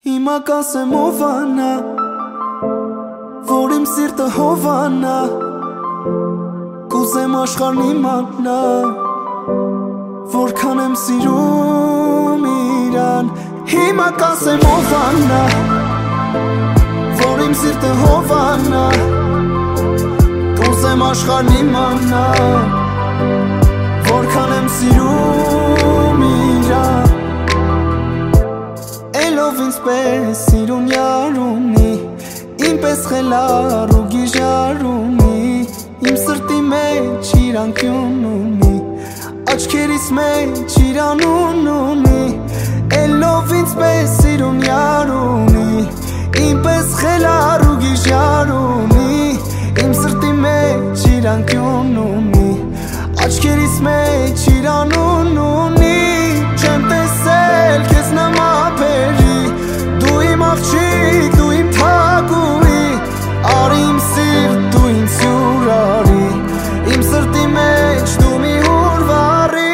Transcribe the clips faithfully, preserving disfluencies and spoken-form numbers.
Հիմա կասեմ ով անա, որ իմ սիրտը հովանա, կուզեմ աշխարհն իմանա, որքան եմ սիրում իրան։ Հիմա կասեմ ով անա, որ իմ սիրտը հովանա, կուզեմ աշխարհն իմանա, որքան եմ սիրում իրան։ Elov ինձպես սիրուն յար ունի, ինպես խելար ու գիժար ունի, իմ սրտի մեջ իր անկյուն ունի, աչքերիս մեջ իր անուն ունի։ Elov ինձպես սիրուն յար ունի, ինպես խելար ու գիժար ունի, իմ սրտի մեջ իր անկյուն ունի, աչքերիս մեջ իր անուն ունի։ Չեմ տեսել քեզ նամապերի, դու իմ աղջիկ, դու իմ թագուհի, արի իմ սիրտ, դու ինձ հյուր արի, իմ սրտի մեջ դու մի հուրվարի։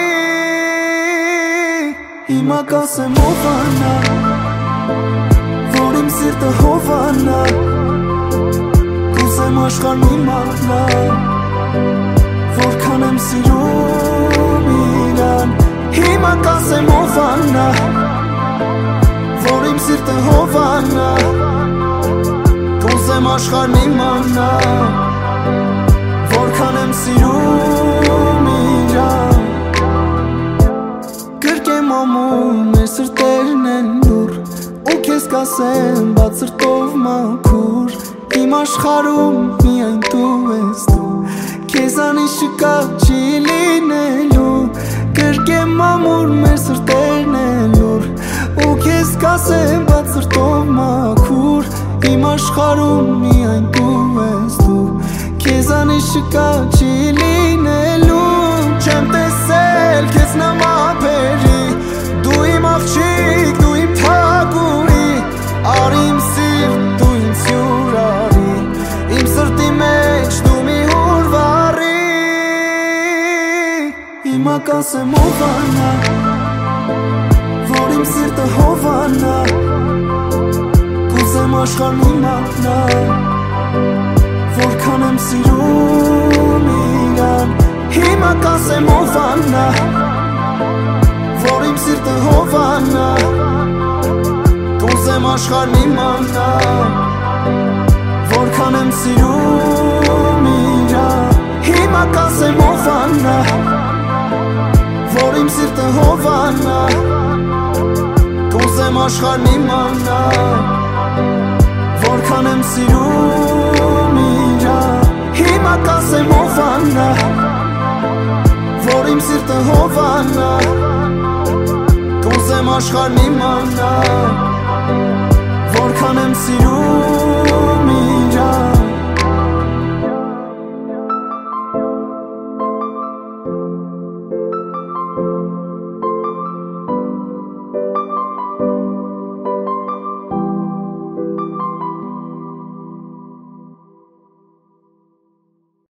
Հիմա կասեմ ով անա, որ իմ սիրտը հովանա, կուզեմ աշխարհն իմանա, որքան եմ սիրում իրան։ Հիմա կասեմ ով անա, որ իմ սիրտը հովանա, կուզեմ աշխարհն իմանա, որքան եմ սիրում իրան։ Կրկեմ ամում մեր սրտերն են լուր, ու քեզ կասեմ բաց սրտով մաքուր, իմ աշխարհում միայն դու ես դու, քեզանից չկա չի լինելու։ Կրկեմ ամուր մեր սրտերն են լուր, ու քեզ կասեմ բաց սրտով մաքուր, իմ աշխարհում միայն դու ես դու, քեզանից չկա չի լինելու։ Չեմ տեսել քեզ նամապերի, դու իմ աղջիկ, դու իմ թագուհի, արի իմ սիրտ, դու ինձ հյուր արի, իմ սրտի մեջ դու մի հուրվարի։ Հիմա կասեմ ով անա, որ իմ սիրտը հովանա, կուզեմ աշխարհն իմանա, որքան եմ սիրում իրան։ Հիմա կասեմ ով անա, որ իմ սիրտը հովանա, կուզեմ աշխարհն իմանա, որքան եմ սիրում իրան։ Հիմա կասեմ ով անա, որ իմ սիրտը հովանա, կուզեմ աշխարհն իմանա, որքան եմ սիրում իրան։ Հիմա կասեմ ով անա, որ իմ սիրտը հովանա, կուզեմ աշխարհն իմանա, որքան եմ սիրում